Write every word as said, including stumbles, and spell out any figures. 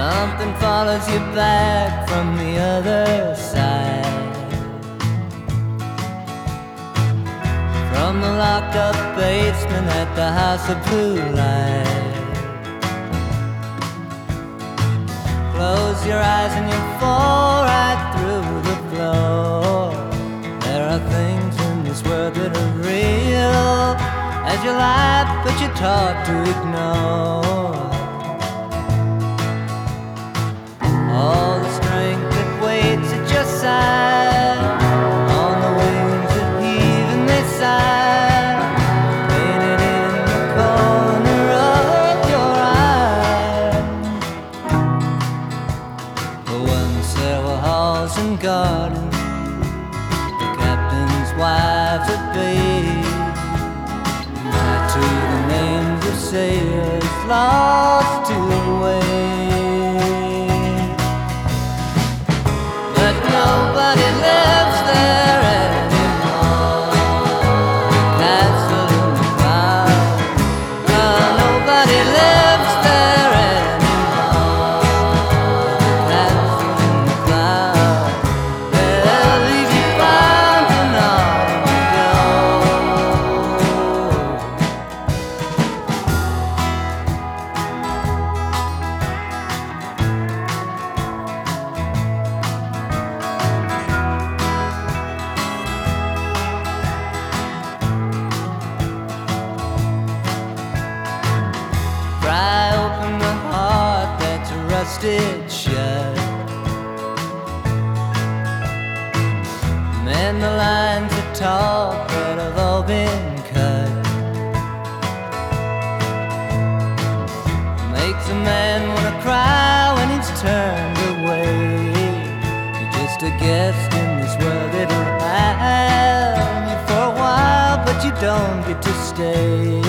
Something follows you back from the other side, from the locked up basement at the House of Blue Light. Close your eyes and you'll fall right through the floor. There are things in this world that are real as your life, but you're taught to ignore. All the strength that waits at your side, on the wings that heave and they sigh, painted in the corner of your eye. But once there were halls and gardens, the captain's wives at bay, nigh to the names of sailors lost to the way. Nobody lives there anymore. Castle in the clouds. No, nobody lives there anymore. Castle in the clouds. They'll leave you bound and on you pry open the heart that's rusted shut, mend the lines of talk that have all been cut. Makes a man wanna cry when he's turned away. You're just a guest in this world, it'll have you for a while, but you don't get to stay.